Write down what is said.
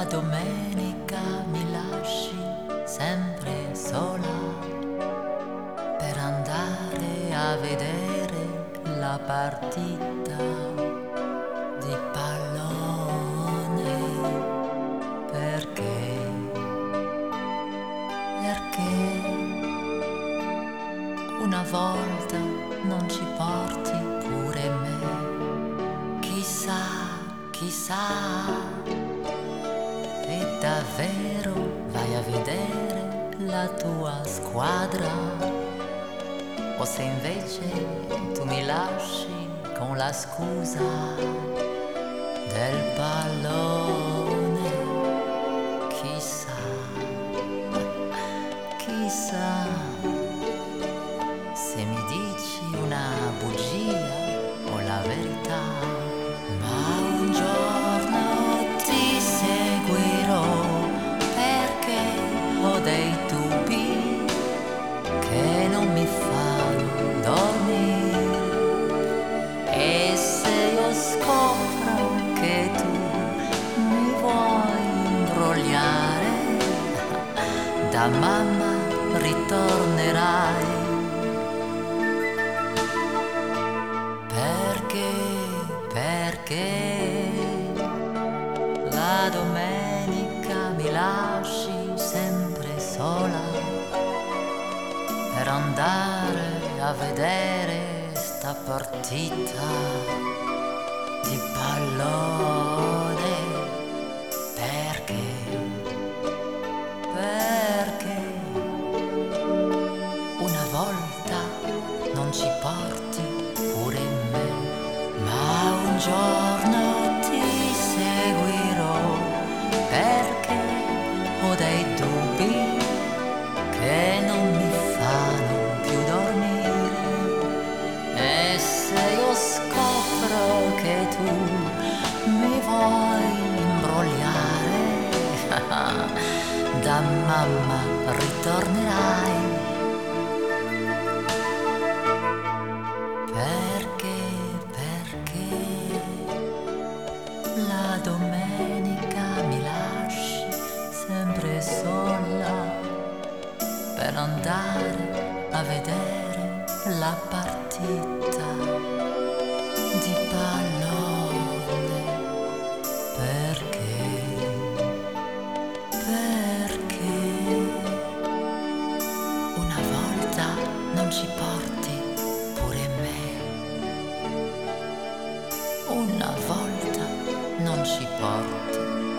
domenica mi lasci sempre sola per andare a vedere la partita di pallone. Perché? Perché una volta non ci porti pure me? Chissà, chissà, e davvero vai a vedere la tua squadra? O se invece tu mi lasci con la scusa del pallone? Chissà, chissà, se mi dici una bugia o la verità. Ma un giorno ti seguirò perché ho dei dubbi che non mi fanno dormire. E se io scopro che tu mi vuoi imbrogliare, da mamma ritornerai. Perché la domenica mi lasci sempre sola per andare a vedere sta partita di pallone? Perché? Perché una volta non ci porti pure me, ma un giorno ti seguirò perché ho dei dubbi che non mi fanno più dormire. E se io scopro che tu mi vuoi imbrogliare, da mamma ritornerai. Perché la domenica mi lasci sempre sola per andare a vedere la partita di pallone? Perché? Perché una volta non ci porti pure me? Una volta non ci porti